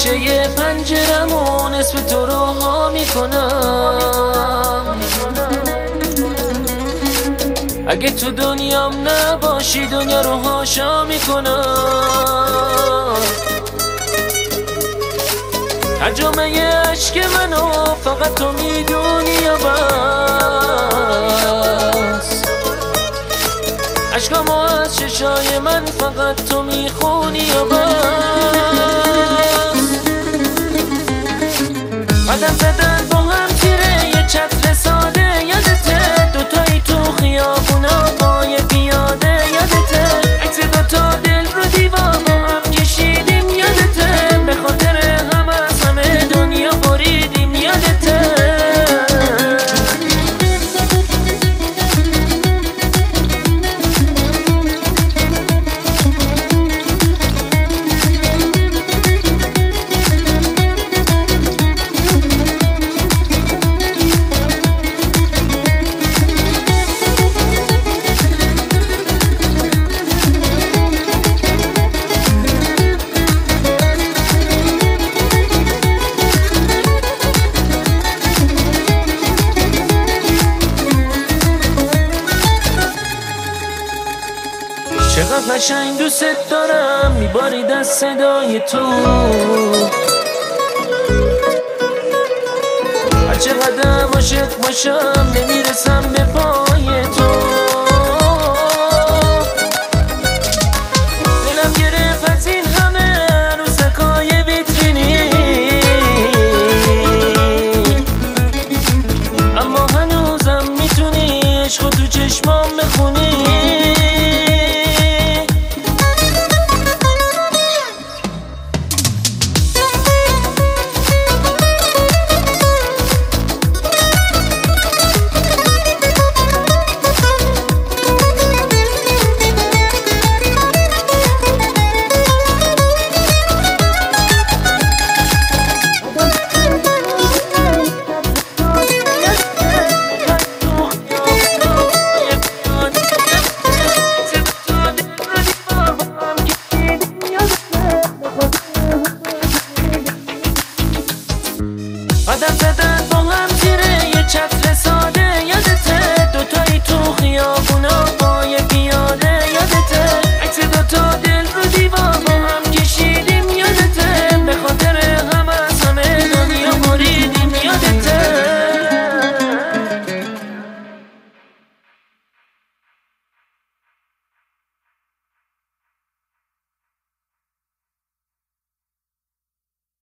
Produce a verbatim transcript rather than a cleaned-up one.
شیشه پنجرمون اسم تو رو ها میکنم. اگه تو دنیام نباشی دنیا رو هاشا میکنم. ترجمه عشق منو فقط تو میدونی یا بس؟ عشقامو از چشای من فقط تو میخونی یا بس؟ قدم زدن با هم تیره یه چتر ساده یادته؟ دوتایی تو خیابونا با یه پیاده یادته؟ عکس دوتا دل رو دیوار با هم کشیدیم یادته؟ به خاطر هم از همه دنیا بریدیم یادته؟ چقدر قشنگ دوست دارم میبارید از صدای تو. هر چقدر عاشق باشم نمیرسم به پای تو. دلم گرفت از این همه عروسکای ویترینی، اما هنوزم میتونی عشقو تو چشمام بخونی. قدم زدن با هم تیره یه چتر